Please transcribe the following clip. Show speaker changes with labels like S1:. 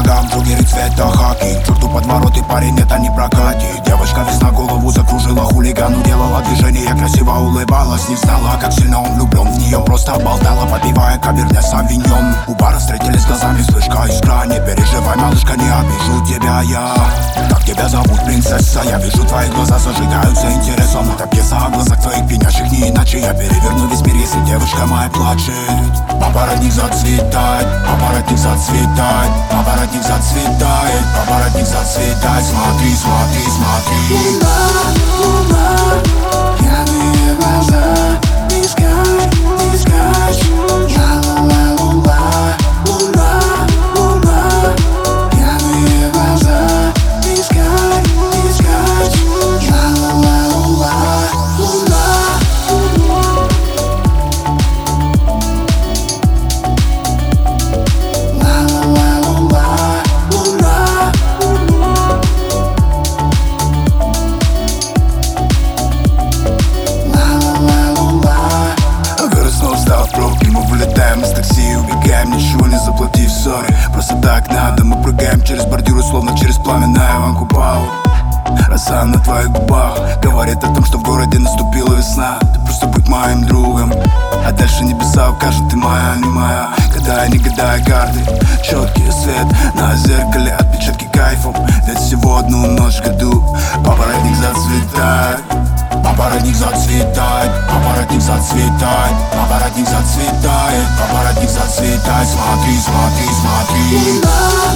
S1: ногам джогеры цвета хаки. Черту подвороты, парень, это не прокатит. Девочка весна голову закружила, хулигану делала движение, красиво улыбалась. Не знала, как сильно он влюблен в нее, просто болтала, попивая каберне савиньон. У бара встретились глазами, вспышка искра. Не переживай, малышка, не обижу тебя я. Как тебя зовут, принцесса? Я вижу, твои глаза зажигаются интересом. Это пьеса о глазах твоих пенящих, не иначе. Я переверну весь мир, если девушка моя плачет. Папоротник зацветает, папоротник зацветает, папоротник зацветает, папоротник зацветает. Смотри, смотри, смотри.
S2: Луна, луна, пьяные глаза, не скачь, не скачь. Я луна, луна, луна, луна, пьяные глаза, не скачь, не скачь. Я луна, луна, луна.
S1: Вылетаем из такси, убегаем, ничего не заплатив, сори. Просто так надо, мы прыгаем через бордюры, словно через пламенная Иван Купал. Роса на твоих губах говорит о том, что в городе наступила весна. Ты просто будь моим другом, а дальше небеса укажут, ты моя, не моя. Гадая, не гадая карты, четкий свет на зеркале, отпечатки кайфом. Ведь всего одну ночь в году. Папоротник зацветает, папоротник зацветает, папоротник зацветает, папоротник зацветает, папоротник зацветает. Смотри, смотри, смотри.